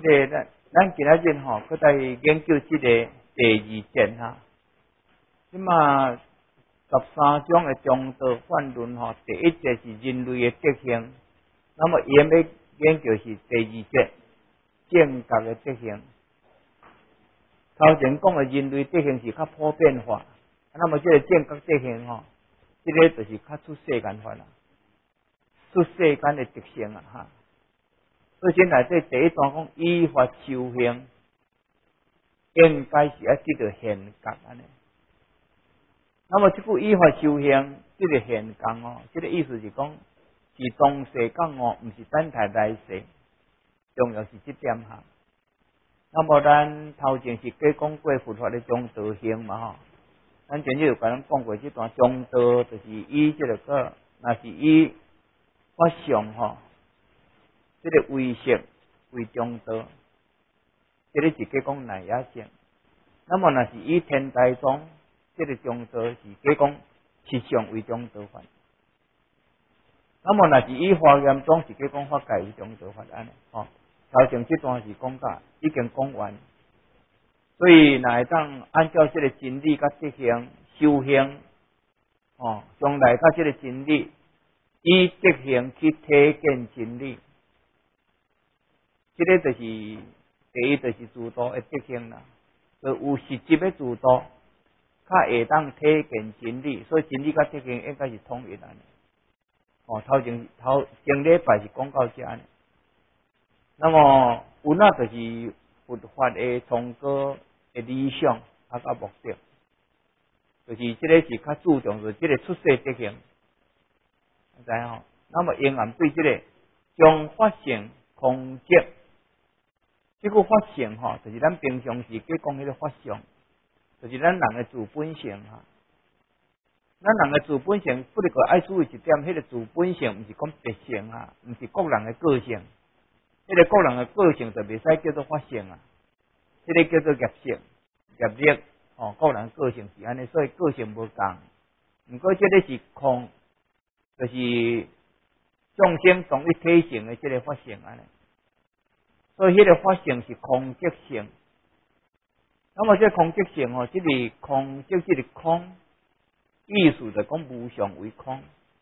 咱今仔日吼，搁在研究这个第二节哈。即嘛13种的中道反论吼，第一节是人类的德行，那么伊要研究是第二节正觉的德行。头前讲的人类德行是较普遍化，那么这个正觉德行吼，这个就是较出世间法啦，出世间的特性啊哈。所以先来这第一段讲依法修行，应该是要得到现觉安尼。那么这句依法修行，这个现觉哦，这个意思是讲是当世讲哦，不是等待来世，重要是这点哈。那么咱头前是讲过佛法的中道行嘛吼，咱前日有跟咱讲过这段中道，就是以这个那是以法相吼。这个为识为中道，这个是讲内业性。那么若是以天台宗，这个中道是讲实相为中道法。那么若是以华严宗是讲法界为中道法安尼。哦，头前这段是讲到已经讲完，所以若会当按照这个真理甲德行修行，哦，将来甲这个真理以德行去体现真理。这个就是第一，就是自度的德行啦，就有实际的自度，较会当体现真理，所以真理甲德行应该是统一的。哦，头前礼拜是讲到这样，那么有那就是佛法的崇高的理想啊个目的，就是这个是较注重的这个出世德行，知吼？那么因俺对这个将法性空寂。这个法性哈，就是咱平常时去讲迄个法相，就是咱人的自本性哈。咱人的自本性，不过爱注意一点，迄个自本性不是讲特性哈，不是个人的个性。迄个个人的个性就袂使叫做法性啊，这个叫做业性、业力哦。个人个性是安尼，所以个性无同。不过这个是空，就是众生同一体性的这个法性安尼。所以，迄个法性是空寂性。那么，这空寂性哦，这里空寂，这里空，意思就讲无常为空。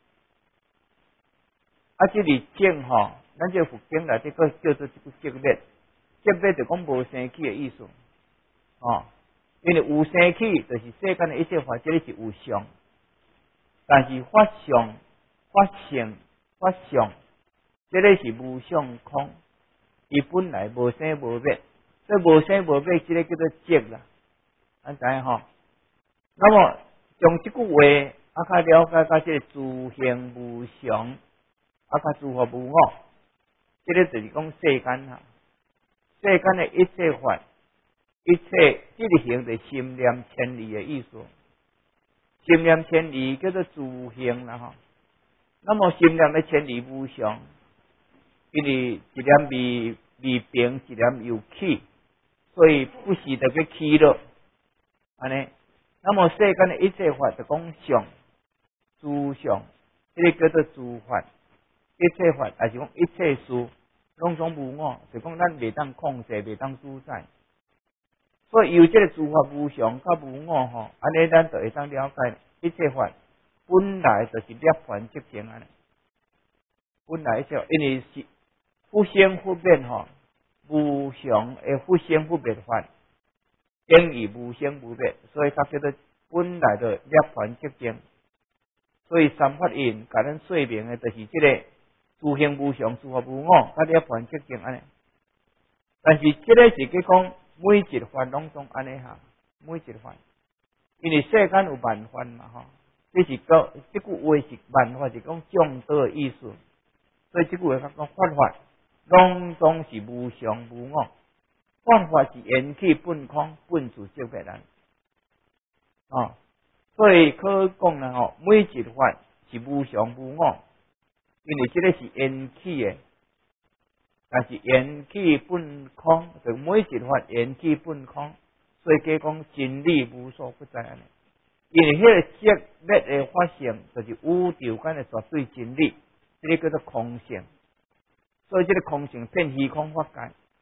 啊，这里静吼，咱这佛经内底个叫做这个寂灭，寂灭就讲无生起的意思。哦，因为有生起，就是世间的一切法，这里是有常。但是法相、法性、法相，这里是无相空。伊本来无生无灭，所以无生无灭，这个叫做寂啦，安知吼？那么从这句话较了解到这个自性无常，较诸法无我，这个就是讲世间哈，世间的一切法，一切这个行的心念千里的意思，心念千里叫做自性啦哈。那么心念的千里无常。因为一念未平，一念又起，所以不时就去起了，安尼。那么世间的一切法就讲相、诸相，这个叫做诸法。一切法还是讲一切事，拢总无我，就讲咱袂当控制，袂当主宰。所以由这个诸法无常甲无我吼，安尼咱就会当了解一切法本来就是涅槃寂静安尼。本来就因为是。不生不灭吼，无常的不生不灭法，等于无生无灭，所以它叫做本来的涅槃寂静。所以三法印甲咱说明的，就是这个诸行无常、诸法无我，甲涅槃寂静安尼。但是这个是去讲每一法拢总安尼哈，每一法，因为世间有万法嘛吼，这是个这句话是万法，是讲众多的意思，所以这句话讲法法。拢总是无常无我，法法是缘起本空，本自寂灭人。哦，所以可讲啦吼，每一法是无常无我，因为这个是缘起的，但是缘起本空，就每一法缘起本空，所以讲真理无所不在安尼。因为迄个寂灭的法性，就是宇宙间的绝对真理，这个叫做空性。所以这个空性变虚空法界，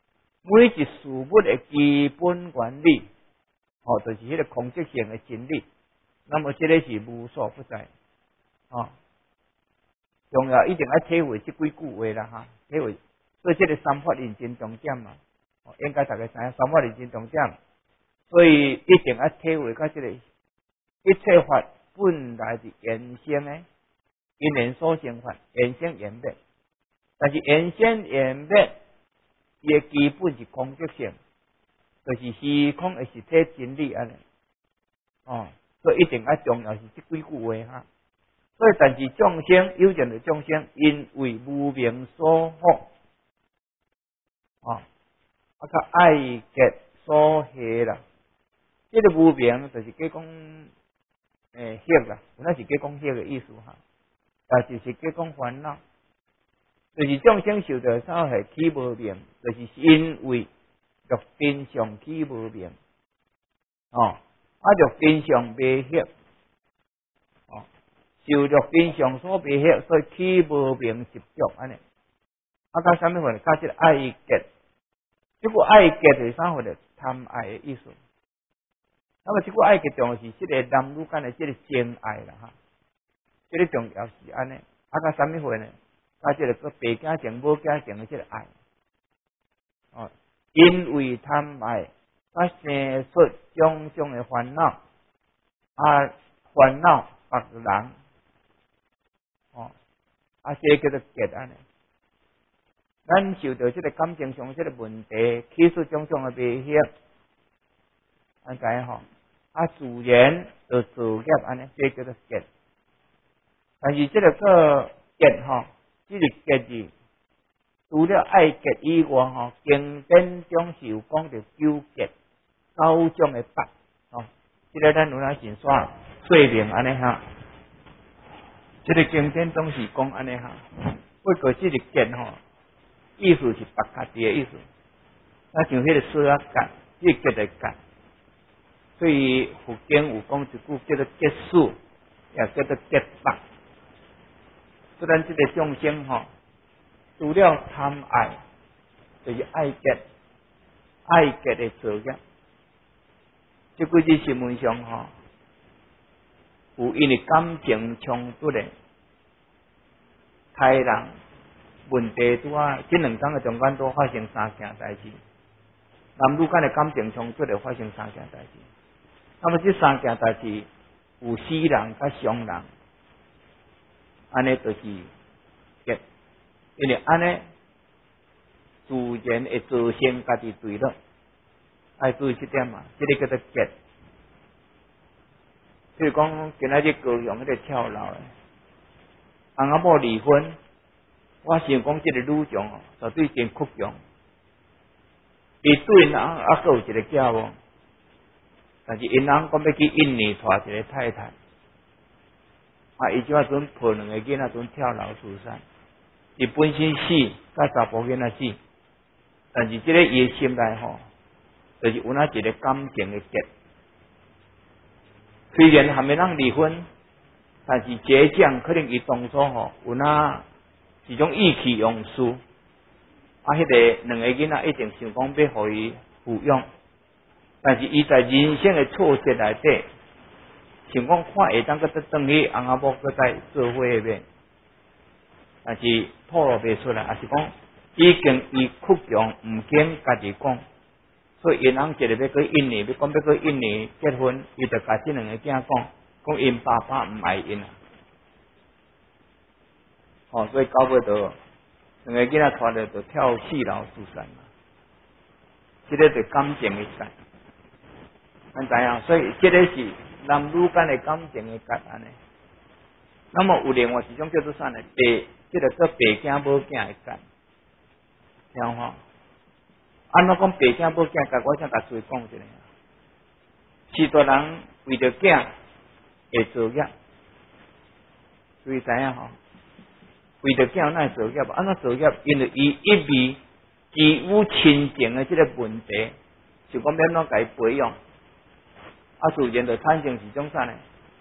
每一事物的基本原理，就是迄个空即性的真理。那么这个是无所不在，重要一定要体会这几句话啦哈，体会。所以这个三法印真重点嘛，应该大家知影三法印真重点，所以一定要体会到这个一切法本来是缘生的，因缘所生法，缘生缘灭。但是缘生缘灭，伊的基本是空即性，就是虚空的实体真理安尼。所以一定要重要是这几句话哈。所以但是众生有情的众生，因为无明所惑，较爱结所系啦。这个无明就是假讲惑啦，有那是假讲惑的意思哈，但就是假讲烦恼。就是众生受到啥系起无明，就是因为欲根上起无明，欲根上未惑，受欲根上所未惑，所以起无明执着安尼。到啥物货？到这个爱结，这个爱结是啥货咧？贪爱的意思。那么这个爱结重要是这个男女间的这个真爱啦哈，这个重要是安尼。到啥物货呢？到这个个白家情、无家情的这个爱，因为贪爱，生出种种的烦恼，烦恼别人，这叫做结安尼。咱受到这个感情上这个问题，起出种种的迷惑，知影自然就造业安尼，这叫做结。但是这个结这个结字，除了爱结以外，经典中是有讲到纠结9种的法，这个咱有哪先说说明安尼哈。这个经典中是讲安尼哈，不过这个结意思是别家己的意思，像迄个水啊结，这个结的结，所以佛经有讲一句叫做结束，也叫做结法。虽然这个众生除了贪爱，就是爱结的造业。这几日新闻上有因为感情冲突的杀人问题拄啊，这2天的中间都发生3件代志，男女间的感情冲突的发生3件代志。那么这3件代志有死人甲伤人，安尼就是结，因为安尼自然会造成家己罪了。爱注意这点嘛，这个叫做结。譬如讲，今仔日高雄迄个跳楼的，翁仔某离婚，我想讲这个女将绝对真酷强，伊对人还有一个囝无，但是因翁讲要去印尼带一个太太，伊即摆阵抱2个囡仔阵跳楼自杀，伊本身死，甲查甫囡仔死，但是这个伊的心内就是有那一个感情的结。虽然还没人离婚，但是结将可能伊当初有那一种意气用事，迄个2个囡仔一定想讲要互伊抚养，但是伊在人生的挫折内底，想讲看会当搁再转去翁仔某搁再做伙面，但是吐露袂出来，也是讲已经伊哭强，毋肯家己讲。所以因翁一个要去印尼，要去印尼结婚，伊就甲这2个囝讲因爸爸唔爱因所以到尾就2个囡仔带着就跳4楼自杀嘛。这个是感情的结，咱知影，所以这个是男女间的感情的结安尼。那么有另外一种叫做啥呢？这个叫白囝无囝的结，听好。安怎讲白囝无囝？甲我先甲注意讲一下。许多人为着囝会造业，注意知影为着囝哪会造业？安怎造业？因为伊一味基于亲情的这个问题，就讲要怎甲伊培养，自然就产生一种啥呢？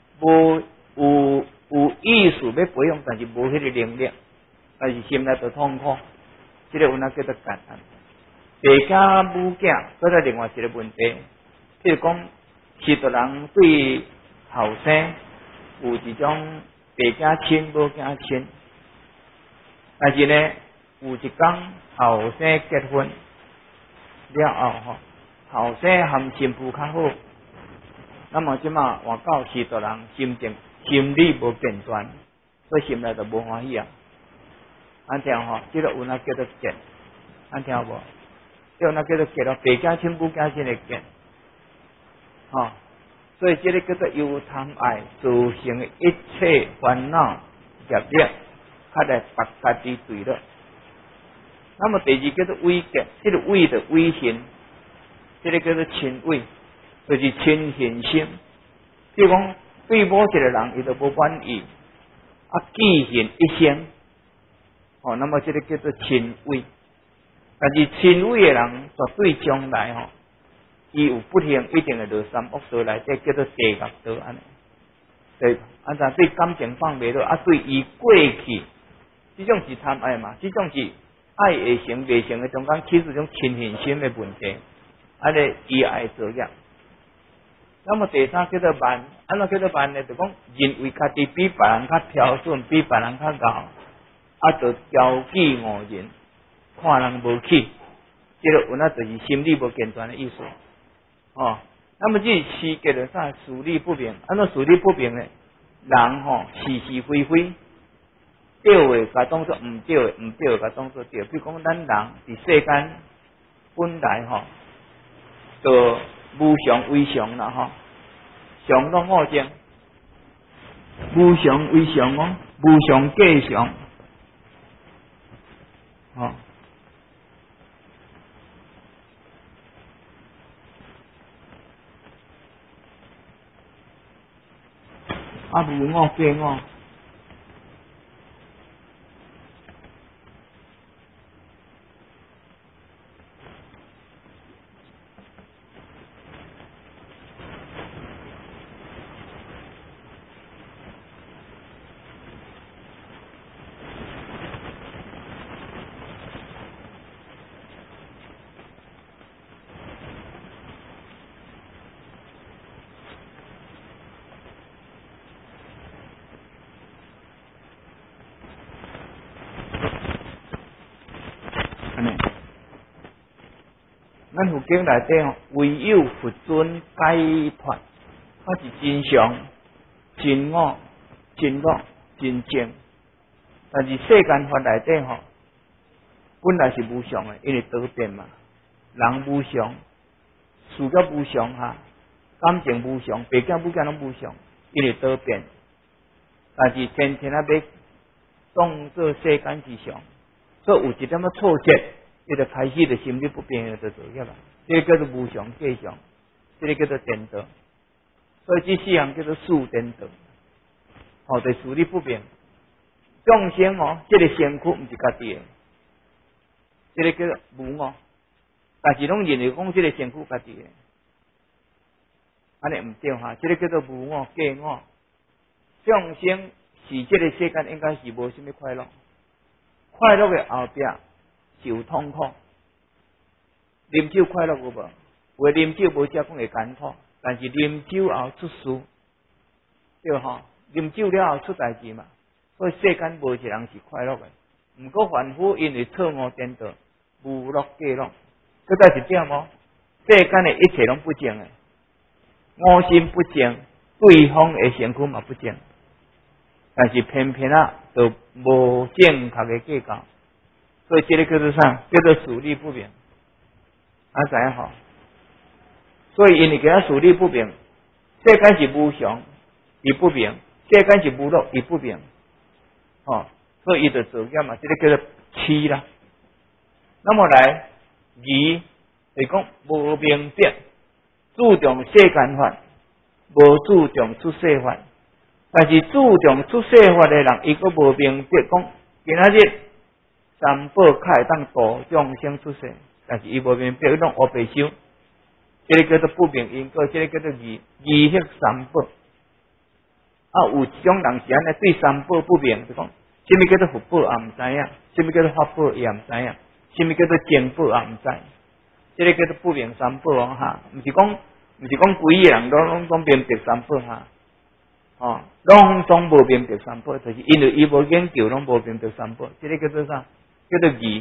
有意思要培养，但是无迄个能力，但是心内就痛苦，这个有哪叫做感恩？ 爸家母囝，搁再另外一个问题，譬如讲，许多人对后生有一种爸家亲母囝亲，但是呢，有一天后生结婚了后后生含新妇较好，那么即马换到许多人心理无健全，所以心内就无欢喜啊。安听这个有那叫做结，安听无？有那叫做结咯，爸家亲母家亲的结，所以这个叫做忧贪爱造成的一切烦恼业力，较来拔家己对了。那么第二叫做威结，这个威的威信，这个叫做亲威，就是亲信心。比如讲对某一个人伊都无满意，记恨一生，那么这个叫做亲威。但是亲威的人绝对将来伊有不幸一定会落三恶道内底，叫做地狱道安尼。对，安怎对感情放袂落，对伊过去，这种是贪爱嘛？这种是爱会成未成的中间，其实种亲恨心的问题，安尼伊爱作业。那么第三叫做慢，安怎叫做慢呢？就讲认为家己比别人较标准，比别人较高，就骄气傲人，看人无起，这个有那就是心理无健全的意思。那么这是叫做啥？事理不明，安怎事理不明呢？人是是非非，对的甲当作唔对的，唔对的甲当作对。比如讲，咱人伫世间本来就无常为常啦常拢恶正，无常为常无常计常无我计我。咱佛经内底唯有佛尊解脱，它是真常、真我、真乐、真正。但是世间法内底本来是无常的，因为多变嘛，人无常，事业无常感情无常，爸囝母囝拢无常，因为多变。但是天天要当作世间之常，所以有一点仔错觉。这个开始的心理不平衡就做业了，这个叫做无常计常，这个叫做颠倒，所以这四项叫做事颠倒。对事理不平，众生这个身躯不是家己的，这个叫做无我，但是拢认为讲这个身躯家己的，安尼唔对这个叫做无我计我。众生是这个世间应该是无什么快乐，快乐的后壁。受痛苦，啉酒快乐有无？有啉酒无则讲会艰苦，但是啉酒后出事，对啉酒了后出代志嘛。所以世间无一人是快乐的，毋过凡夫因为错误颠倒，无乐计乐。这才是点世间的一切拢不正的，我心不正，对方的身躯嘛不正，但是偏偏就无正确的计较。所以这个叫做啥？叫做事理不明，知影所以因为他事理不明，世间是无常，伊不明；世间是无乐，伊不明。所以伊就造业嘛，这个叫做痴啦。那么来疑，就是讲无明白，注重世间法，无注重出世法。但是注重出世法的人，伊个无明白讲，今仔日。三宝较会当度众生出世，但是伊无明白，伊拢黑白修，这个叫做不明因果，这个叫做疑惑三宝。有一种人是安尼对三宝不明，就讲什么叫做福报也唔知影，什么叫做法宝也唔知影，什么叫做正宝也唔知， 这个叫做不明三宝哦哈，不是讲规个人拢明白三宝哈，哦，拢无明白三宝，就是因为伊无研究，拢无明白三宝，这个叫做啥？叫做疑。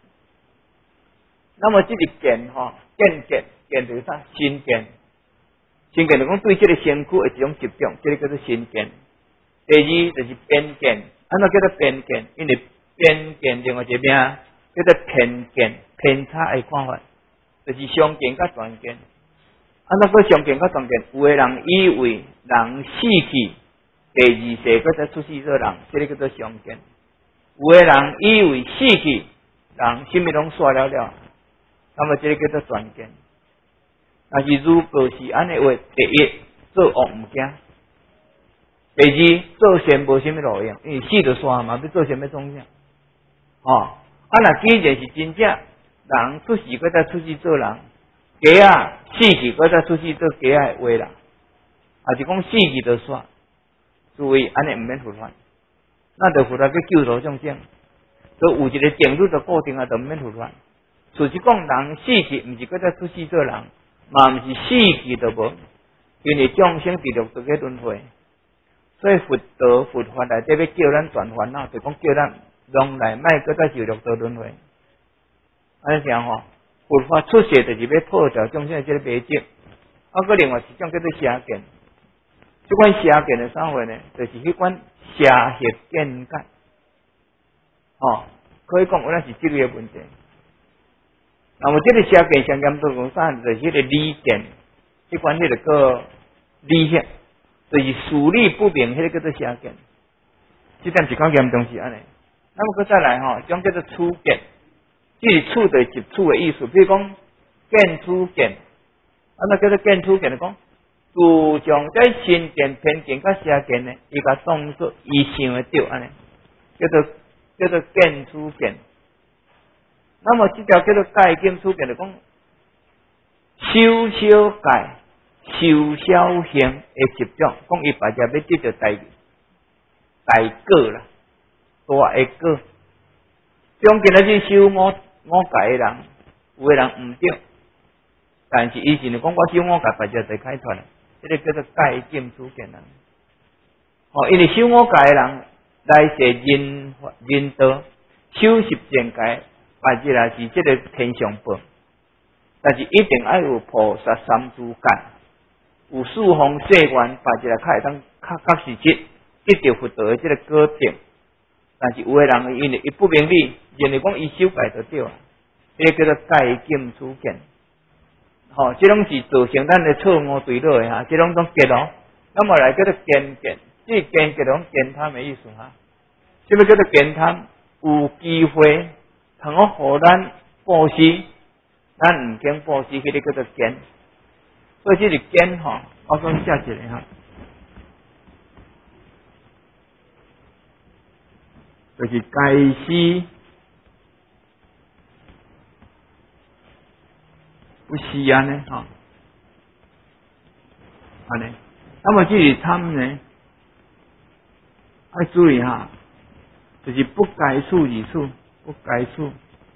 那么这个见哈，见就是啥？心见，心见就讲对这个身躯的一种执着，这个叫做心见。第二就是边见，安怎叫做边见？因为边见另外一个名叫做偏见，偏差的看法，就是相见甲专见。安怎个相见甲专见？有的人以为人死去，第二世搁再出世做人，这个叫做相见；有的人以为死去，人什么拢煞了，那么这个叫做专见。但是如果是安尼话，第一做恶唔惊。第二，做善无什么路用，因为死就煞嘛，要做什么种啥？哦，那既然是真正人出世，搁再出世做人，鸡啊死去，搁再出世做鸡啊的话啦，还是讲死去就煞，所以安尼唔免佛法，那就佛法去救度众生，都有一个定律就固定啊，就唔免佛法。所以讲人死去，唔是搁再出世做人，嘛唔是死去就无，因为众生伫六道嘅轮回。所以佛道佛法内底要叫咱断烦恼，就讲叫咱从来莫搁再受六道轮回。安尼讲吼，佛法出世就是要破掉众生的这个迷执。个另外一种叫做邪见，这款邪见的啥货呢？就是迄款邪邪见解。哦，可以讲有咱是这个问题。那么这个邪见上严重讲啥？就是迄个理见，这款迄个个理学。就是事理不明，迄个叫做邪见。这点是较严重是安尼。那么再来吼，种叫做处见，即是处对接触的意思。比如讲见处见，那叫做见处见，讲自将在心见、偏见、甲邪见呢，伊甲当作伊想的对安尼，叫做见处见。那么这条叫做戒见处见，就讲修戒。修小行的执着，讲伊大家要得到大果啦，大的果。种今仔日修五戒的人，有的人唔对，但是以前就讲我修五戒，大家就开脱了，这个叫做戒禁处见人。哦，因为修五戒的人来是人道，修十善戒，大家是这个天上报，但是一定要有菩萨三诸戒。有四方誓愿，把一个较会当较实质得到佛道的这个果定，但是有的人因为伊不明理，认为讲伊修戒就对了，这个叫做戒禁处见。吼，这拢是造成咱的错误对落的哈，这拢结咯。那么来叫做见，这见拢见贪的意思哈。什么叫做见贪？有机会通好互咱布施，咱唔经布施，迄个叫做见。所以这个见吼，我讲写一个哈，就是该施不施安尼哈，安尼。那么这个贪呢，要注意哈，就是不该处而处，不该处。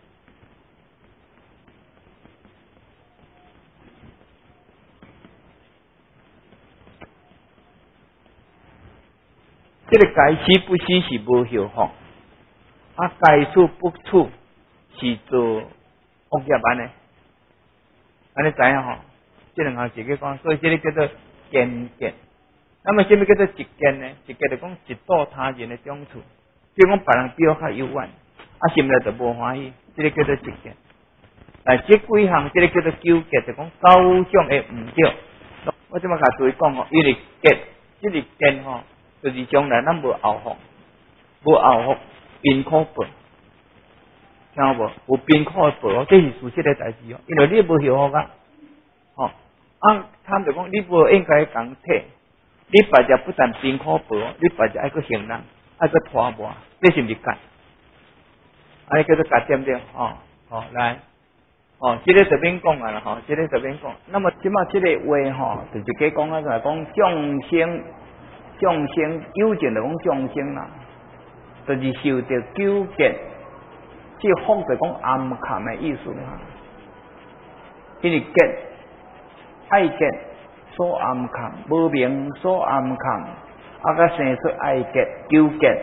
这个该施不施是无效法，该处不处是做恶业安尼，安尼知影吼？这两项自己讲，所以这个叫做见。那么什么叫做直见呢？直见就讲直导他人的长处，比如讲别人比我较优越，心内就无欢喜，这个叫做直见。但这几项这个叫做纠结，就讲九种的唔对。我这么甲注意讲吼，因为见，这个见吼。就是将来咱无后福，贫苦报，听有无？有贫苦的报，这是事实的代志哦。因为你无孝福啊，吼，他们就讲你无应该讲体，你别只不但贫苦报，你别只爱个行人，爱个拖磨，这是毋是干？安尼叫做干对不对？来，这个这边讲完了吼，这个这边讲。那么即马这个话吼，就是讲啊，就系讲众生有情就讲众生啦，就是受到纠结，这福就讲暗含的意思啦。 因为结爱结所暗藏，无明所暗藏，甲生出爱结纠结，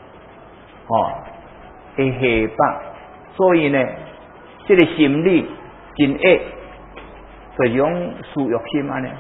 会下巴，所以呢，这个心理真恶，就是讲私欲心安尼，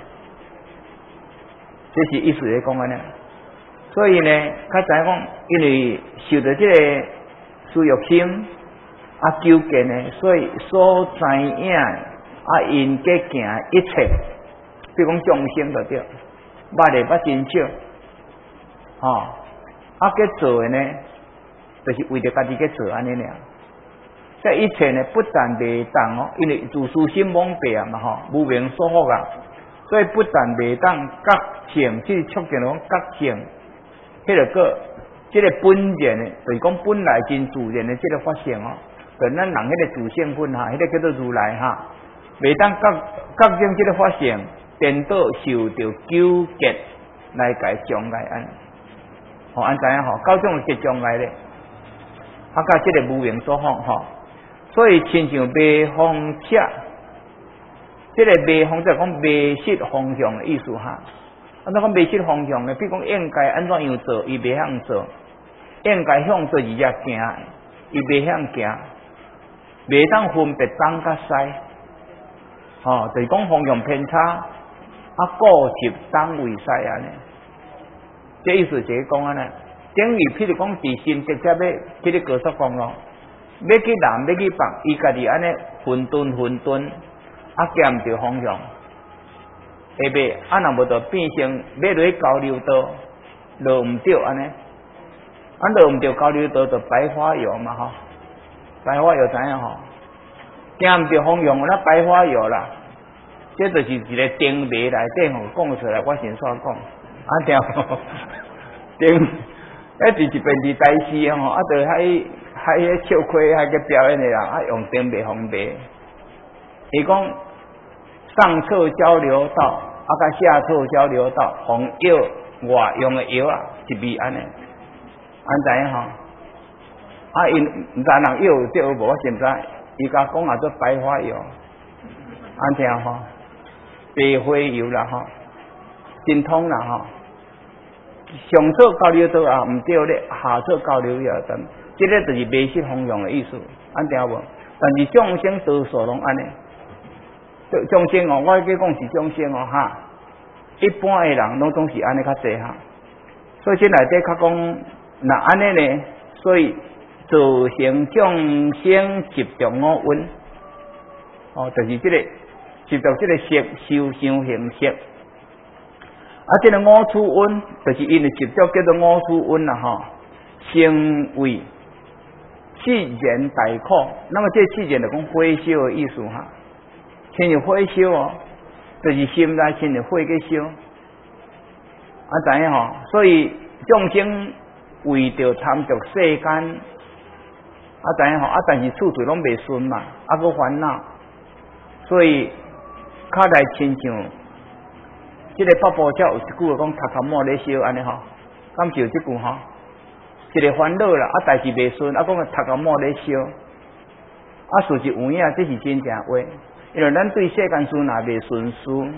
这是意思来讲安尼。所以呢，较知影讲，因为受到这个私欲心纠结呢，所以所知影因皆行一切，比如讲众生就对，捌的捌真少，去做的呢，就是为着家己去做安尼尔。这一切呢，不但袂当因为自私心罔白嘛无明所惑啊，所以不但袂当觉性，即促进讲觉性。迄个这个本然的，就是讲本来真自然的这个发现就咱人迄个自性本迄个叫做如来袂当觉性这个发现，颠倒受到纠结来解障碍安，安知影九种结障碍咧，甲这个无明所惑所以亲像迷风车，这个迷风就是讲迷失方向的意思安怎讲迷失方向呢？比如讲应该安怎样做，伊袂晓做；应该向做伊也行，伊袂晓行，袂当分别东甲西。就是讲方向偏差，固执东为西安尼。这意思就是讲安尼，等于譬如讲自身直接要去咧高速公路，要去南要去北，伊家己安尼混沌，行唔对方向。下尾若无就变成要落去交流道，落唔对安尼，落唔对交流道就白花油嘛白花油知影行唔对方向，那白花油啦，这就是一个定义内底讲出来，我先煞讲，听定，第一遍是大师就迄笑亏个表演的人用定义方便，伊讲上侧交流道。甲下侧交流道，红药外用的药一味安尼，知影因毋知人药对无，我现在伊甲讲做白花油，听白花油啦真通啦上侧交流道毋对咧，下侧交流道等，这个就是迷失方向的意思，听无？但是众生多数拢安尼。众生我去讲是众生一般的人拢总是安尼较济所以这内底较讲，那安尼呢，所以造成众生执着五蕴，就是这个执着这个色、受、想、行、识，这个五处蕴，就是因为执着叫做五处蕴成为自然大苦。那么这自然就讲火烧的意思亲像火烧就是心内亲像火去烧，知影所以众生为着贪着世间，知影但是处处拢袂顺嘛，佫烦恼，所以较来亲像这个八部教有一句讲头壳摸咧烧安尼敢是有这句一个烦恼啦，代志袂顺，讲头壳摸咧烧，事实有影，这是真正话。因为咱对世间事若袂顺遂，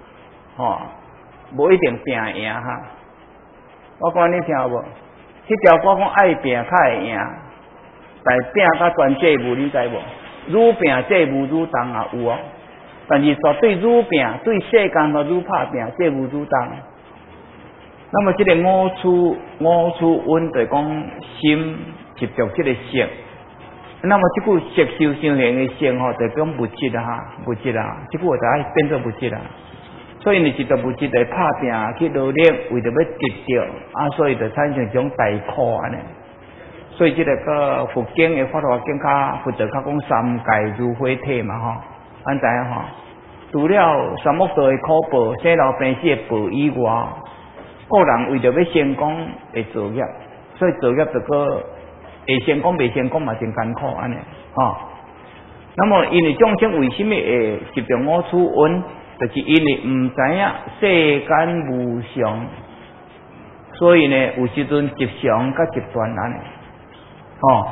无一定拼赢我讲你听有无？迄条歌讲爱拼较会赢，但拼较专制无，你知无？愈拼这无愈重有但是绝对愈拼对世间愈拍拼，这无愈重。那么这个五处蕴就讲心执着这个色。那么这句色受想行的色就讲物质物质这句就爱变做物质所以你一个物质来拍拼去努力，为着要得到所以就产生一种大苦安尼。所以这个个佛经的法华经佛者较讲三界如火体嘛知影除了三恶道的苦报、生老病死的报以外，个人为着要成功会造业，所以造业就个。会成功未成功嘛真艰苦安尼那么因为众生为什么会执着五处蕴，就是因为唔知影世间无常，所以呢有时阵执常甲执断安尼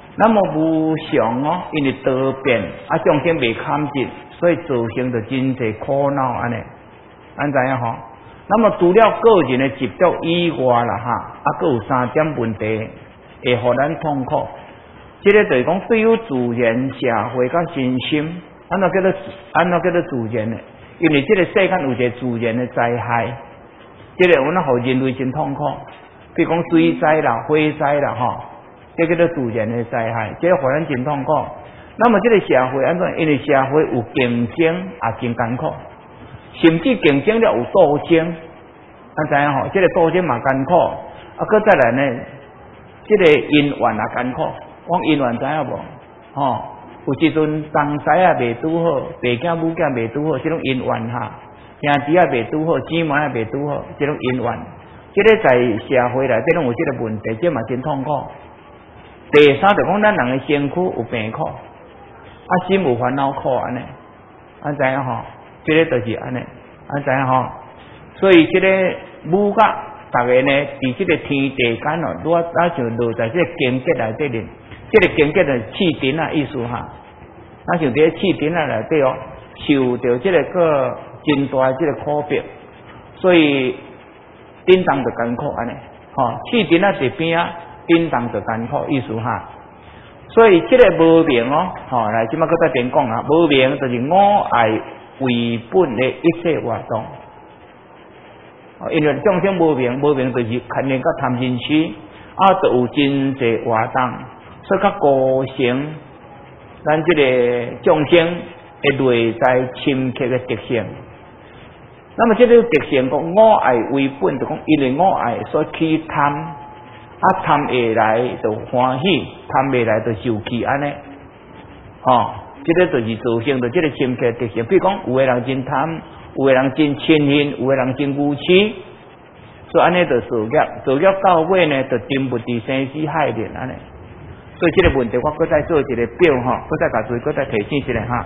那么无常哦，因为多变啊，众生未堪进，所以造成着真济苦恼安尼，安怎样吼？那么除了个人的执着以外啦哈，啊，佫有3点问题会互咱痛苦。这个就是讲对于自然、社会甲身心，安怎叫做自然呢？因为这个世间有一个自然的灾害，这个有哪互人类真痛苦？比如讲水灾啦、火灾啦，吼，这叫做自然的灾害，这个互咱真痛苦。那么这个社会安怎？因为社会有竞争，也真艰苦，甚至竞争了有斗争，安知影吼？这个斗争嘛艰苦，啊，搁再来呢，这个姻缘也艰苦。讲姻缘知影无？吼，有一阵东西啊未拄好，爸囝母囝未拄好，这种姻缘哈，兄弟啊未拄好，姊妹啊未拄好，这种姻缘，这个在社会内底拢有这个问题，这嘛真痛苦。第三就讲咱人的身躯有病苦，啊心有烦恼苦安尼，安知影吼？这个就是安尼，安知影吼？所以这个母甲大家呢，伫这个天地间哦，落像落在这个经节内底哩。这个经节的气顶啊，意思哈，那像这气顶啊内底哦，受到这个个真大这个苦逼，所以叮当就艰苦安尼，吼，气顶啊伫边啊，叮当就艰苦意思哈。所以这个无明哦，吼，来即马搁再点讲啊，无明就是我爱为本的一切活动，因为众生无明，无明就是肯定甲贪嗔痴，啊，就有真济活动。所以，较构成咱这个众生的内在深刻的特性。那么，这个特性讲我爱为本，就讲因为我爱所起贪，啊贪下来就欢喜，贪下来就受气安尼。哦，这个就是造成的这个深刻特性。比如讲，有的人真贪，有的人真嗔恨，有的人真愚痴，所以安尼就造业到尾呢，就沉不伫生死海里安尼。所以这个问题，我搁再做一个表哈，搁再甲注意，搁再提醒一下哈。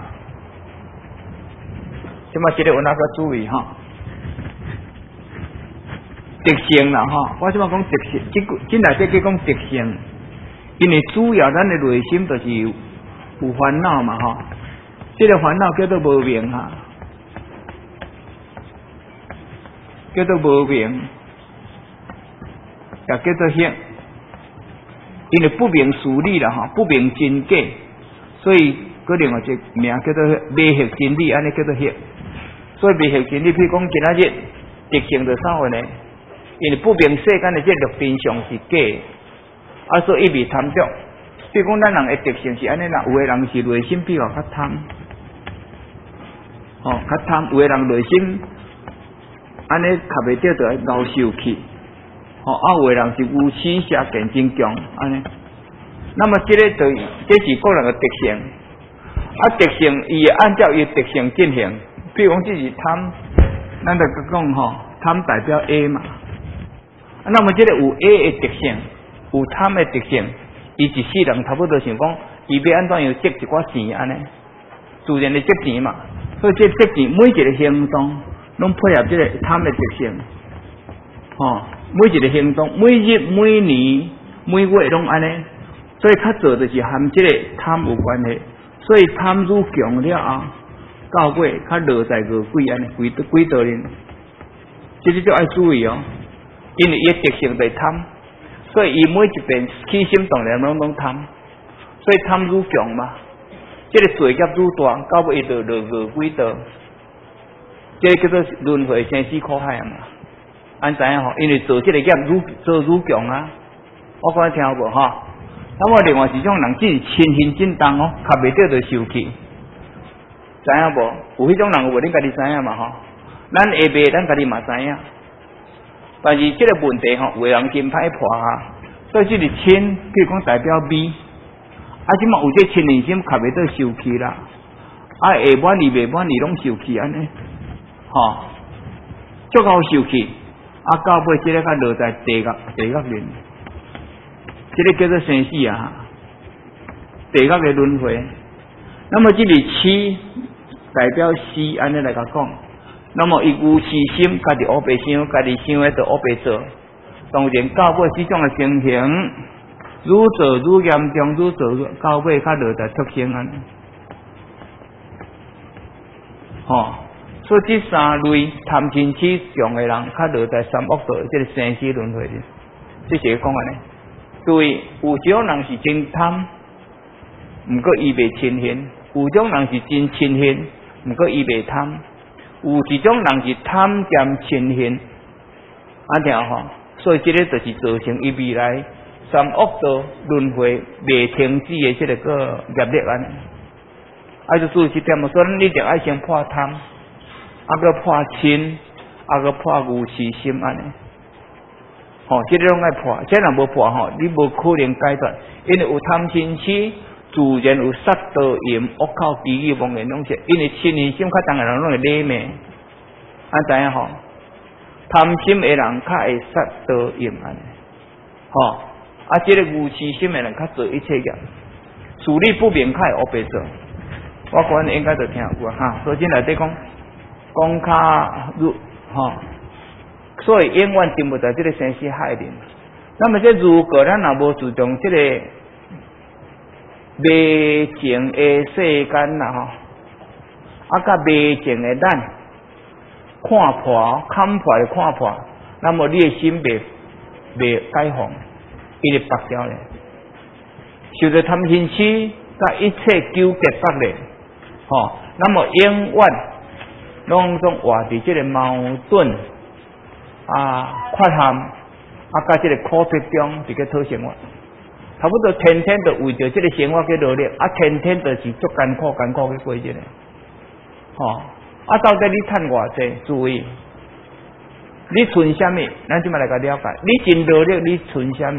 即么这个有哪个注意哈？特性啦哈，我即么讲特性，这内底叫讲特性，因为主要咱的内心就是有烦恼嘛哈。这个烦恼叫做无明哈，叫做无明，也叫做性。因为不明事理啦哈，不明真假，所以个另外一个名叫做迷惑真理，安尼叫做惑。所以迷惑真理，譬如讲今仔日特性就啥话呢？因为不明世间的这六真相是假，啊，所以一味贪着。譬如讲咱人的特性是安尼啦，有的人是内心比较较贪，哦，较贪；有的人内心安尼卡袂着就熬受气。哦，啊，有的人是无耻下见真强，安尼。那么这是个人的特性，啊，特性伊按照伊特性进行。比如讲，这是贪，咱就讲吼，贪代表 A 嘛。那么这个有 A 的特性，有贪的特性，伊一世人差不多想讲，伊要安怎样积一寡钱安尼，自然的积钱嘛。所以这积钱每一个行动，拢配合这个贪的特性，哦。每一个行动，每日、每年、每月拢安尼，所以较做就是和这个贪有关系。所以贪愈强了啊，到尾较落在恶鬼安尼，鬼道人，这就要注意哦。因为伊的特性就是贪，所以伊每一遍起心动念拢贪，所以贪愈强嘛，这个罪业愈大，到尾伊就落恶鬼道，这个叫做轮回生死苦海嘛。安知影吼？因为做这个业做愈强啊，我讲听有无吼？那么另外一种人，只是亲近真重哦，卡袂着就受气，知影无？有迄种人有无？恁家己知影嘛吼？咱下辈咱家己嘛知影，但是这个问题吼，有人真歹破啊，所以这是亲，比如讲代表美，啊，即嘛有这亲人心卡袂着受气啦，啊，会满意袂满意拢受气安尼，吼，足够受气。啊，到尾这个较落在地狱面，这个叫做生死啊，地狱的轮回。那么这里七代表死，安尼来甲讲。那么伊有痴心，家己黑白想，家己想的就黑白做。当然到尾这种的情形， 愈做愈严重，愈做愈到尾较落在特性安尼。吼，所以这三类贪嗔痴上的人，较落在三恶道这个生死轮回里。这是讲安尼。对，有种人是真贪，毋过伊袂亲现；有种人是真亲现，毋过伊袂贪；有一种人是贪兼亲现，安听吼。所以这个就是造成伊未来三恶道轮回未停止的这个业力安尼。就注意这点，所以咱一定爱先破贪，个破嗔，个破愚痴心安尼。吼，这个拢爱破，这若无破吼，你无可能解脱，因为有贪嗔痴，自然有杀盗淫、恶口、绮语、妄言拢是，因为嗔恨心较重的人拢会礼骂，知影吼？贪心的人较会杀盗淫安尼，吼，这个愚痴心的人较做一切业，事理不明较会黑白做。我个人应该都听过哈，所以这内底讲较吼。所以永远进不在这个生死海里。那么这如果咱若无注重这个未净的世间啦吼，甲未净的咱看破、看破的看破，那么你的心未解放，伊就白掉咧，受着贪嗔痴，甲一切纠结不咧，吼，那么永远拢总活伫这个矛盾。缺陷甲这个苦逼中一个讨生活，差不多天天都为着这个生活去努力，天天都是足艰苦去过日个，吼，到底你趁偌济？注意，你存啥物？咱即摆来甲了解，你真努力，你存啥物？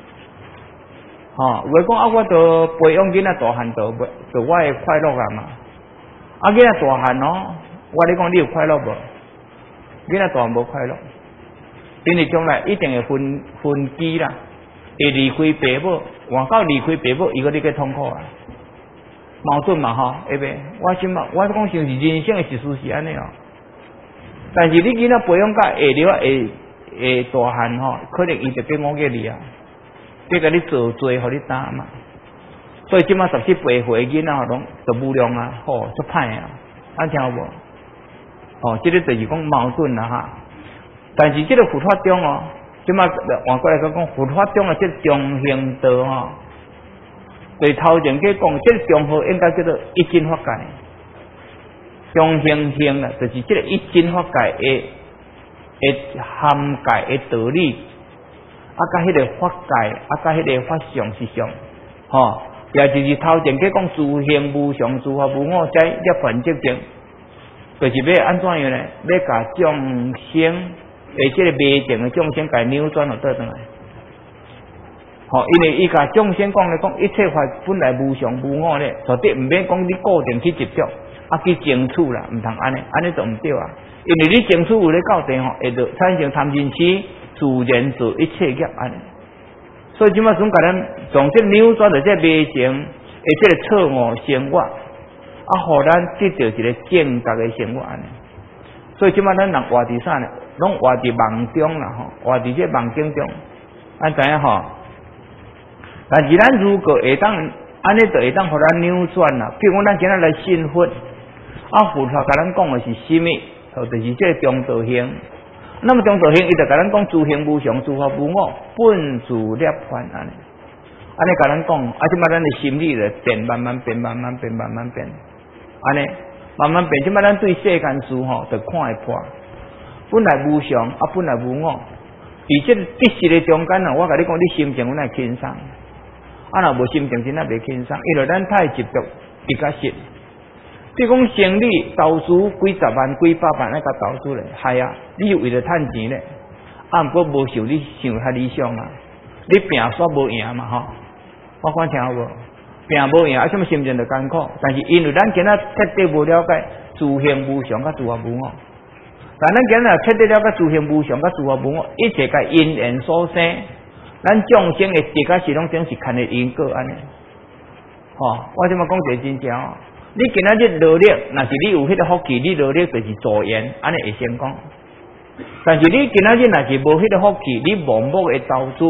吼，话讲我都培养囡仔大汉就我的快乐啊嘛，囡仔大汉哦，我咧讲你有快乐无？囡仔大汉无快乐。因为将来一定会分居啦，会离开爸母，换到离开爸母，伊个你个痛苦啊，矛盾嘛吼，会袂？我讲像是人生的实事是安尼哦。但是你囡仔培养到下了会大汉吼，可能伊就变五个你啊，变甲你做罪，互你担嘛。所以即马17、18岁囡仔吼，拢就无良啊，吼，足歹啊，听有无？哦，这个就是讲矛盾啦哈。但是这个佛法中哦，即马换过来讲佛法中的这中行道哦，对头前去讲，这个中号应该叫做一真法界。中行行啊，就是这个一真法界的涵盖的道理，甲迄个法界，甲迄个法相实相，吼，也就是头前去讲自行无常、自法无我，在涅槃即境，就是要安怎样呢？要甲众生。这个未净的众生，甲扭转落倒转来，吼，因为伊甲众生讲咧，讲一切法本来无常无我咧，绝对毋免讲你固定去执着，去争取啦，毋通安尼就毋对啊。因为你争取有咧到地吼，会着产生贪嗔痴，自然做一切业安尼。所以即马总甲咱从这扭转到这未净的这个错误生活，互咱得到一个正确的生活安尼。所以即马咱人活伫啥呢？拢活伫梦中啦，吼，活伫这梦境中，知影吼。但是咱如果会当安尼，就会当互咱扭转啦。譬如讲，咱今仔来信佛，佛法甲咱讲的是什么？就是这中道行。那么中道行，伊就甲咱讲自行无常、自法无我、本自涅槃安尼。安尼甲咱讲，即马咱的心理就变，慢慢变，安尼慢慢变。即马咱对世间事吼，就看会破。本来无常，本来无我。伫这得失的中间啊，我甲你讲，你心情哪会轻松？若无心情，真啊袂轻松，因为咱太执着一个失。比如讲生理投资几十万、几百万，甲投资咧，系啊，你为了趁钱咧，毋过无想你想较理想啊，你拼煞无赢嘛吼。我讲听有无？拼无赢，什么心情就艰苦。但是因为咱今仔彻底无了解自行无常甲自法无我。但咱今日彻底了解自行无常、甲自法无我，一切甲因缘所生，咱众生的结果是拢总是看的因果安尼。吼，我即马讲一个真正哦，你今仔日努力，若是你有迄个福气，你努力就是助缘，安尼会成功。但是你今仔日若是无迄个福气，你盲目的投资，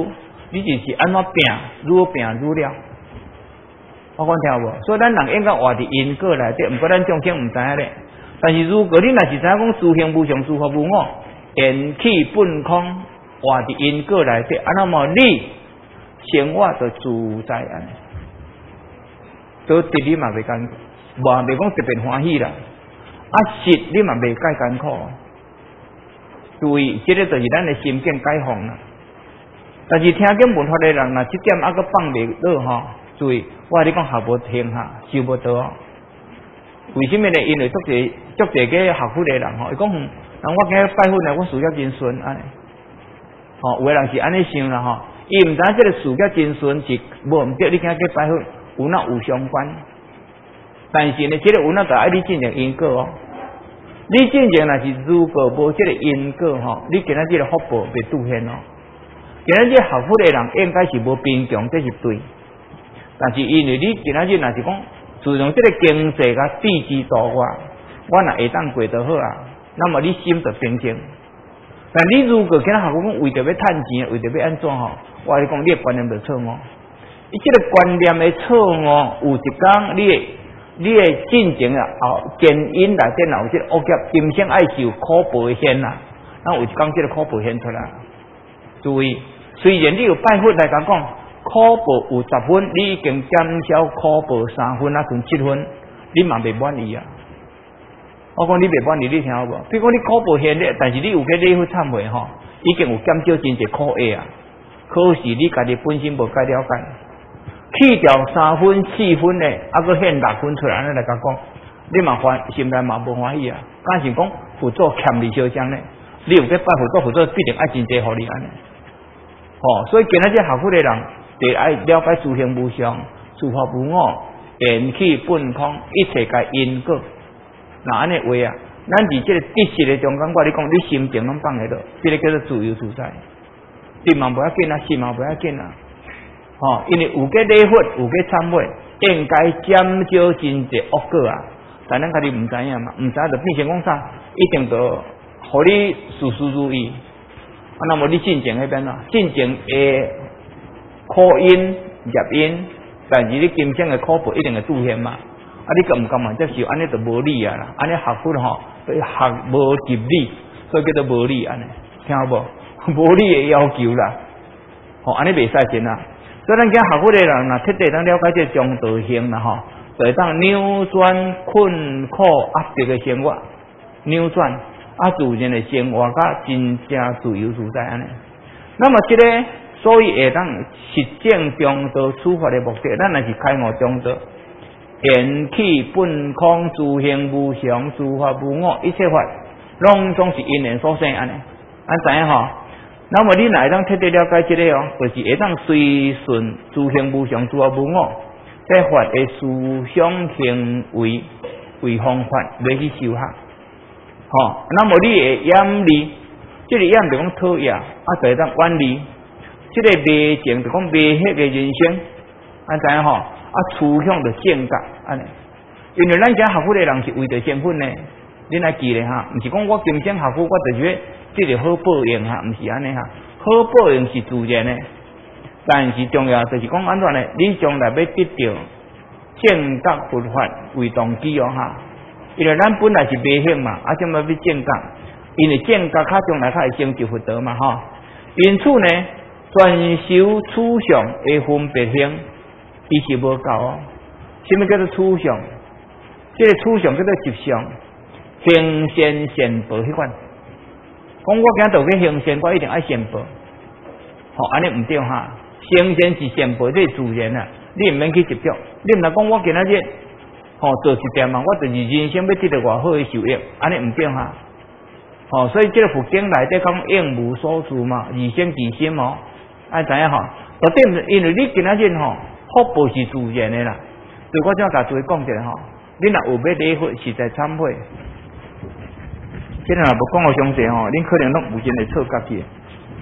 你就是安怎拼，愈拼愈了。我讲听无？所以咱人应该活伫因果内底，毋过咱众生毋知影咧。但是如果你若是知影讲诸行无常，诸法无我，缘起本空，活伫因果内底，那么你生活就自在安尼。都对你嘛袂艰苦，袂讲特别欢喜啦。啊，实你嘛袂介艰苦。注意，这个就是咱的心境解放啦。但是听经闻法的人，若这点还佫放袂落吼，注意，我跟你讲学无听哈，修无到。为什么呢？因为足侪个学佛的人吼，伊讲，人我今日拜佛呢，我事业真顺安尼。吼，有个人是安尼想啦吼，伊毋知这个事业真顺是无毋对，你今日去拜佛有哪有相关？但是呢，这个有哪就爱你进行因果哦。你进前若是如果无这个因果吼，你今仔这个福报袂兑现哦。今仔这学佛的人应该是无贫穷，这是对。但是因为你今仔日若是讲，自从这个经济甲地支度我若会当过得好啊，那么你心就平静。但你如果今仔学佛讲为着要趁钱，为着要安怎吼，我跟你讲，你的观念就错误。伊这个观念的错误，有一天你的进程啊，根因内底有这个恶业，今生爱受苦报现啦，那有一天这个苦报现出来。注意，虽然你有拜佛来讲，苦报有10分，你已经减少苦报3分啊，剩7分，你嘛袂满意啊。我讲你袂满意，你听好无？比如讲你苦报现咧，但是你有去礼佛忏悔吼，已经有减少真侪苦业啊。可是你家己本身无解了解。去掉3分4分的，佫现6分出来，安尼来甲讲，你嘛心内嘛无欢喜啊。假是讲辅助欠你小将呢，你有去拜辅助必定爱真济互你安尼。吼，所以今仔日学佛的人，就爱了解诸行无常，诸法无我，缘起本空，一切皆因果。那安尼话啊，咱伫这个知识的中间，我你讲，你心情拢放下落，这个叫做自由自在。对嘛无要紧啊，是嘛无要紧啊。吼，因为有个礼佛，有个忏悔，应该减少真济恶果啊。但咱家己毋知影嘛，毋知影就变成讲啥，一定就互你事事如意。啊，那么你进前迄边啊，进前的苦因业因，但是你今生的苦报一定会兑现嘛。啊，你敢毋甘嘛接受？安尼就无理啊啦。安尼学佛吼，学无入理，所以叫做无理安尼，听好无？无理的要求啦。吼，安尼袂使真啊。所以咱今学佛的人呐，彻底当了解这中道行啦吼，就会当扭转困苦压迫的生活，扭转自然的生活，甲真正自由自在安尼。那么这个所以会当实证中道处法的目的，咱若是开悟中道，缘起本空，诸行无常，诸法无我，一切法拢总是因缘所生安尼，知影吼？那么你哪会当彻底了解这个哦？就是会当随顺诸行无常，诸法无我，这法的思想行为方法来去修学。吼，那么你会严厉，这个严就讲讨厌，就会当远离。这个迷情就讲迷惑的人生，知影吼？趋向的正觉安尼。因为咱家学佛的人是为着身份呢，你来记咧哈，毋是讲我今生学佛，我就是这个好报应哈，毋是安尼哈。好报应是自然的，但是重要就是讲安怎呢？你将来要得到正觉佛法为动机哦哈。因为咱本来是迷信嘛，怎么要正觉？因为正觉较将来较会成就佛道嘛哈。因此呢，专修处相的分别性，伊是无够哦。什么叫做处相？这个处相叫做实相，行善善报迄款。讲我今日去行善，我一定爱善报。吼，安尼毋对哈。行善是善报，这是自然啊，你毋免去执着。你毋若讲我今仔日做一点嘛，我就是人生要得到偌好的收益，安尼毋对哈。吼，所以这个佛经内底讲应无所住嘛，二生其心哦，知影吼。就对，因为你今仔日福报是自然的啦。所以我怎甲诸位讲一下吼，你若有要礼佛，实在忏悔。这若无讲互详细吼，恁可能拢有真会错家己。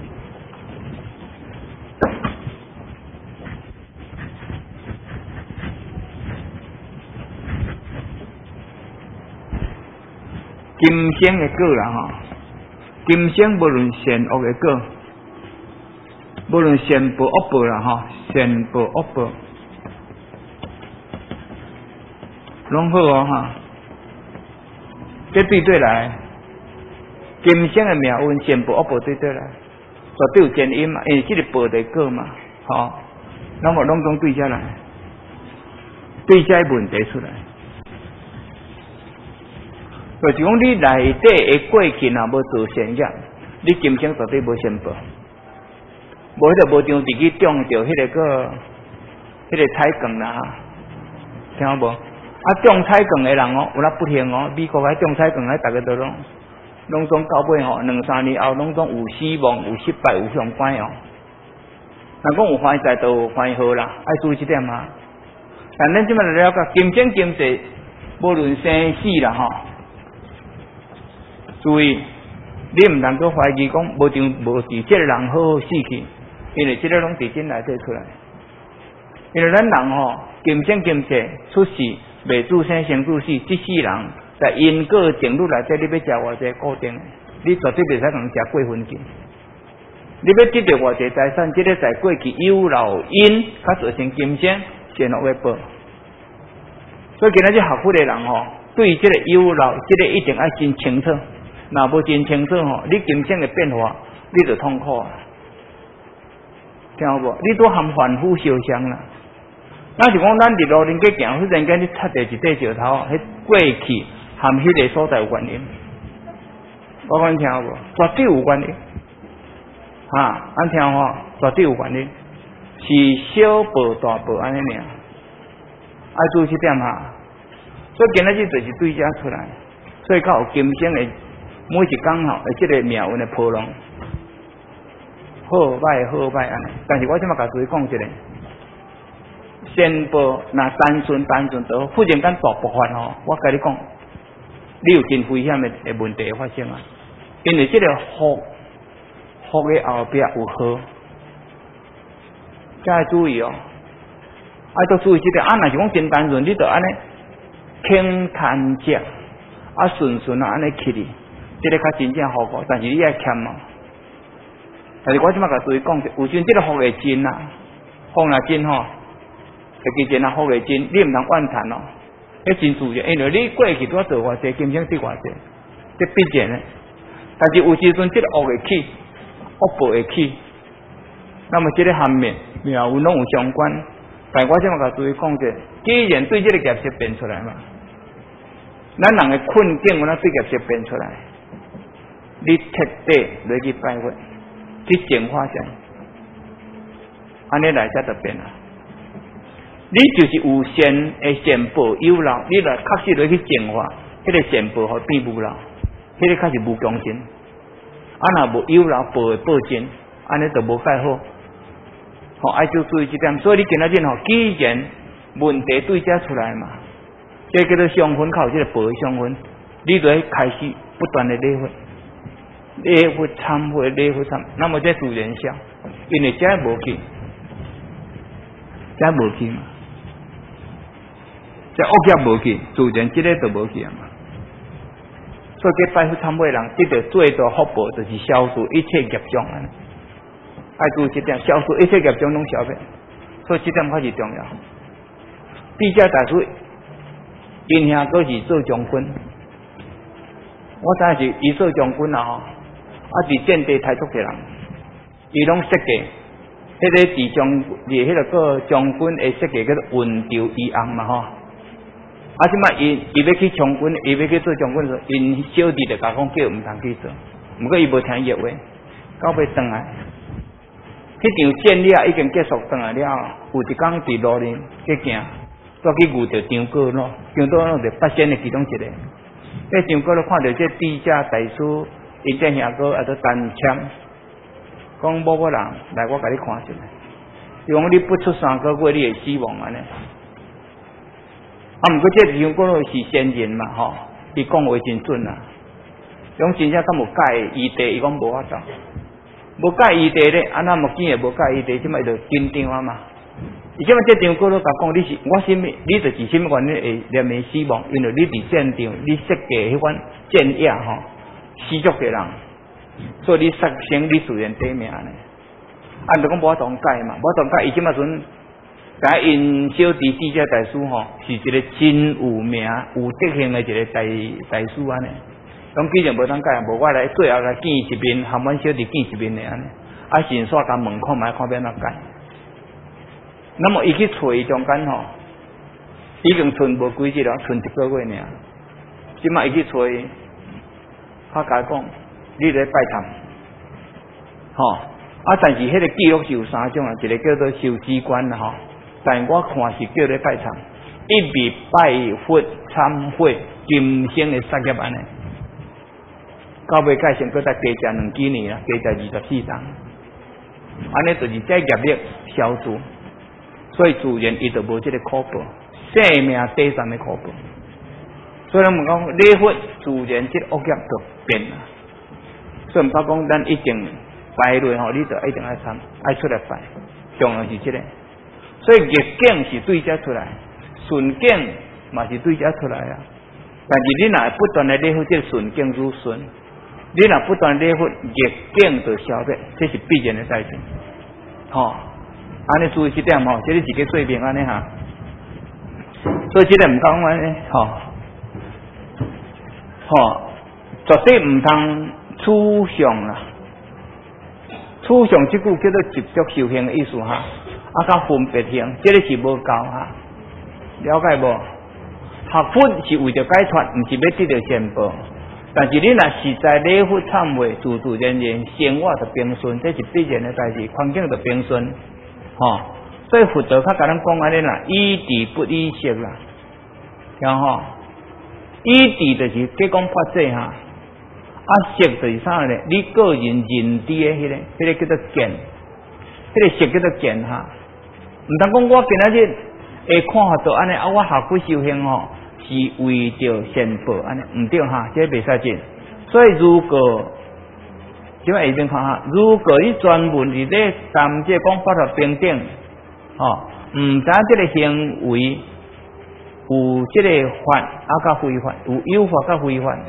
今生的果啦吼，今生无论善恶的果， 无论善报恶报啦吼，善报恶报拢好哦哈。这对来，今生的命运善报恶报对来，绝对有原因嘛，因为这个报的果嘛，吼，那么拢总对下来，对下问题出来。就是讲你内底的过去若无做善业，你今生绝对无善报，无迄个无张自己中着迄个彩券啦，听有无？啊，中彩券的人哦，有那不幸哦，美国迄中彩券，大家都拢总到尾吼，2-3年后拢总有死亡、有失败、有相关哦。若讲有欢喜在，就有欢喜好啦，爱注意这点嘛。但咱即摆了解，今生今世，无论生死啦吼。注意，你唔能够怀疑讲无伫这个人好好死去，因为这个拢伫真内底出来。因为咱人吼，今生今世出世，未自生先自死，这世人在因果定律内底，你要食偌济固定的，你绝对袂使讲食过分去。你要得到偌济财产，这个在过去有漏因，甲造成今生善恶的报。所以今仔日学佛的人吼，对这个有漏，这个一定要真清楚。若无真清楚吼，你今生的变化，你就痛苦啊！听有无？你都含凡夫烧香啦。那是讲咱伫路顶去行，忽然间你插着一块石头，迄过去含迄个所在有原因。我讲听有无？绝对有原因。咱听吼，绝对有原因。是小报大报安尼尔，爱注意这点哈。所以今仔日就是对遮出来，所以到有今生的。每一天吼，即个命运的波浪，好歹安尼。但是我即马甲诸位讲一个，善报若单纯就忽然间大爆发吼，我甲你讲，你有真危险的问题发生啊！因为即个福的后壁有祸，才要注意哦。爱都注意即个若是讲真单纯，你就安尼轻弹食，顺安尼去哩。这个较真正好过，但是你爱欠嘛。但是我即马甲诸位讲，有阵这个福会真啦，福若真吼，会记真啊，福会真，你唔通怨叹哦，迄真自然，因为你过去拄做偌济，今生得偌济，这必然的。但是有时阵这个恶会起，恶报会起，那么这个含面命运拢有相关。但我即马甲诸位讲者，既然对这个业识变出来嘛，咱人的困境，我那对业识变出来。你彻底落去拜佛，去净化下，安尼内才就变啦。你就是有善的善报有漏，你来确实落去净化，迄个善报互变无漏，迄个确实无强心。若无有漏报会报真，安尼就无介好。爱就注意这点。所以你今仔日吼，既然问题对遮出来嘛，这叫做相分，靠这个报的相分，你就要开始不断的礼佛。礼佛忏悔，礼佛忏，那么这自然消，因为这无去，这无去嘛，这恶业无去，自然这个就无去啊嘛。所以这拜佛忏悔人，得到最大福报，就是消除一切业障啊！爱注意这点，消除一切业障拢消灭，所以这点较是重要。地家大师因兄佫是做将军，我知是伊做将军啦吼。伫战地太足个人，伊拢设计，迄个伫迄个个将军的设计叫做运筹帷幄嘛吼。即摆伊要去将军，伊要去做将军时，因小弟就甲讲叫毋通去做，毋过伊无听伊话，到尾转来，迄场战了已经结束转来了，有一天伫路林去行，再去遇着张果咯，张果咯就八仙的其中一个，迄张果咯看到这地下大师。因这兄哥也都单签，讲某人来，我甲你看一下。伊讲你不出3个月，你会死亡安尼。毋过这兄哥是仙人嘛吼，伊讲话真准啊。讲真正敢有解异地，伊讲无法度，无解异地咧，那目前也无解异地，即摆就紧张啊嘛。而且这张哥都甲讲，你是我什么，你就是什么原因会连命死亡？因为你伫战场，你设计迄款战役吼。死足个人，所以你杀生你自然得命呢。 按着讲无同改嘛，无同改，伊即马阵，甲因小弟记者大师吼，是一个真有名、有德行的一个大师安尼。讲既然无通改，无我来最后来见一面，含阮小弟见一面的安尼。啊，先煞甲问看卖，看要哪改。那么伊去找伊中间吼，已经剩无几日了，剩1个月尔。即马伊去找伊，他甲讲，你来拜堂，吼。啊，但是迄个记录是有3种啊，一个叫做受机关啦吼，但我看是叫做拜堂，一味拜佛忏悔今生的杀业安尼，到尾改成搁再加食2几年啦，加食24档，安尼就是这业力消除，所以自然伊就无这个苦报，生命第3的苦报。所以咱们讲礼佛自然这个恶业就变啦，所以毋敢讲咱一定。拜落吼，你就一定爱参，爱出来拜，重要是这个。所以逆境是对遮出来，顺境嘛是对遮出来啊。但是你若不断的礼佛，这顺境如顺；你若不断礼佛，逆境就消灭，这是必然的代志。吼，安尼注意这点吼，这是一个说明安尼哈。所以这个唔讲安尼，吼，绝对唔通处上啦。处上即句叫做执着修行的意思哈，啊，甲分别行，这个是无够哈，了解无？学佛是为着解脱，毋是要得到仙报。但是你若实在礼佛忏悔，自自然然生活就平顺，这是必然的代志，环境就平顺，吼。所以佛陀较甲咱讲安尼啦，依智不依识啦，听吼？依智就是计讲法制哈。啊，识就是啥呢？你个人认知的迄个叫做见，迄个识叫做见哈。唔通讲我今仔日会看法做安尼，啊，我学佛修行吼是为着仙报安尼，唔对哈，这袂使进。所以如果即摆一边看哈，如果你专门伫咧谈这讲法律平等，吼，唔知这个行为有这个法啊，甲非法，有法甲非法。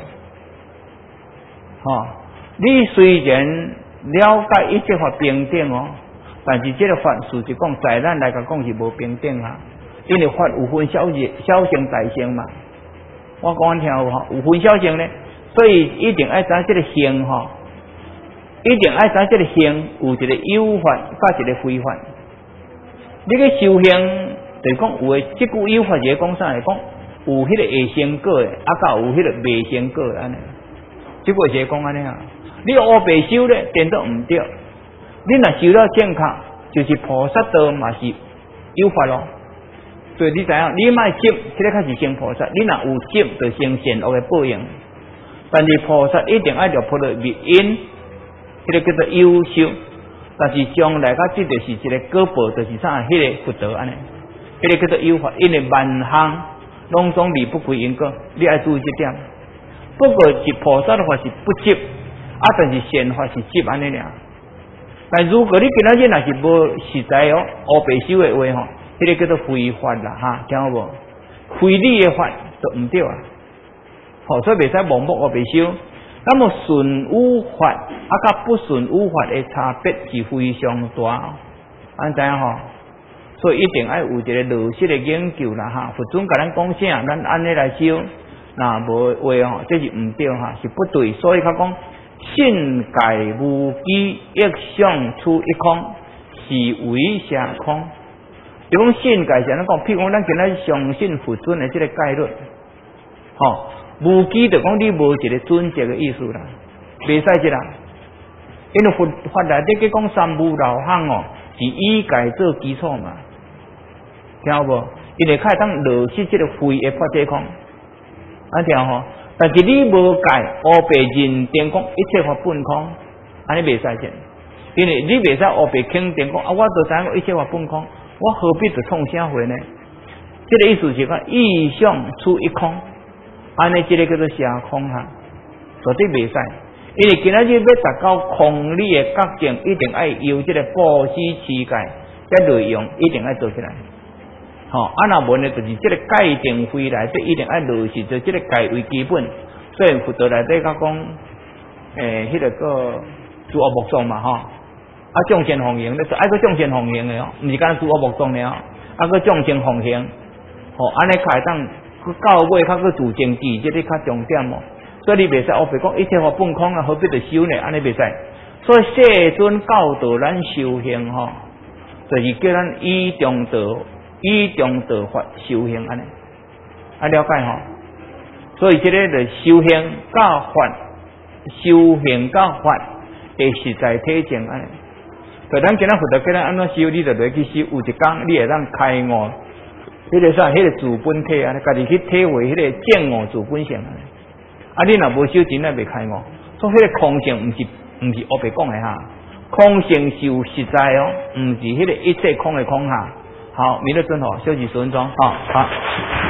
你虽然了解一切法平等哦，但是这个法事实讲，在咱来讲是无平等啊。因为法有分小乘大乘嘛，我讲听有哈，有分小乘呢，所以一定爱知这个行哈，一定爱知这个行有一个有法，甲一个非法。你个修行就是讲有诶，即句有法是讲啥？是讲有迄个会成果诶，啊，甲有迄个未成果诶安尼。即个是讲安尼啊，你黑白修咧，颠倒唔对。你若修了正确，就是菩萨道嘛是有法咯。所以你知影，你莫执，这个才是成菩萨。你若有执，就成善恶的报应。但是菩萨一定爱着菩提密因，这个叫做优秀。但是将来甲这就是一个果报，就是啥？迄个福德安尼，迄个叫做有法。因为万行拢总离不开因果，你爱注意这点。不过是菩萨的话是不执，啊，但是善法是执安尼尔。但如果你今仔日若是无实在哦，黑白修的话吼，迄个叫做非法啦哈，听好无？非理的法就唔对啊。好，所以袂使盲目黑白修。那么顺有法啊，甲不顺有法的差别是非常大，安知影吼？所以一定爱有一个落实的研究啦哈。佛尊甲咱讲啥，咱安尼来修。那无话吼，这是唔对哈，是不对。所以他讲信解无机，一相出一空，是为下空。就讲信解是安怎讲？譬如讲，咱今仔相信佛尊的这个概率，吼，无机就讲你无一个尊者的意思啦，袂使这啦。因为佛法内底讲三无漏行哦，是以解做基础嘛，听有无？因为开当落实这个非的法界空。安听吼，但是你无解黑白认定讲一切法本空，安尼袂使见，因为你袂使黑白肯定讲啊，我都知影一切法本空，我何必就创啥货呢？这个意思是讲意象出一空，安尼这个叫做下空哈，绝对袂使，因为今仔日要达到空理的觉境，一定爱由这个布施持戒这内容一定爱做起来。吼，啊那无呢，就是这个戒定慧内底一定爱落实着这个戒为基本。虽然佛道内底甲讲，迄个个诸恶莫作嘛，吼， 众善奉行咧，爱个众善奉行的哦，毋是干自我目中的哦，个众善奉行，安尼才会当去到尾，较去自证己，这个较重点哦。所以你袂使黑白讲一切法本空啊，何必着修呢？安尼袂使。所以世尊教导咱修行就是叫咱以中道法修行安尼，了解所以这个就修行教法，修行教法的实在体证安尼。所以咱今仔佛陀叫咱安怎修，你就落去修，有一天你会当开悟。迄个啥？迄个自本体啊，家己去体会迄个证悟自本性啊！你若无修，真诶袂开悟。所以迄个空性毋是黑白讲诶空性是有实在毋是迄个一切空诶空好，弥勒尊小几10分钟好。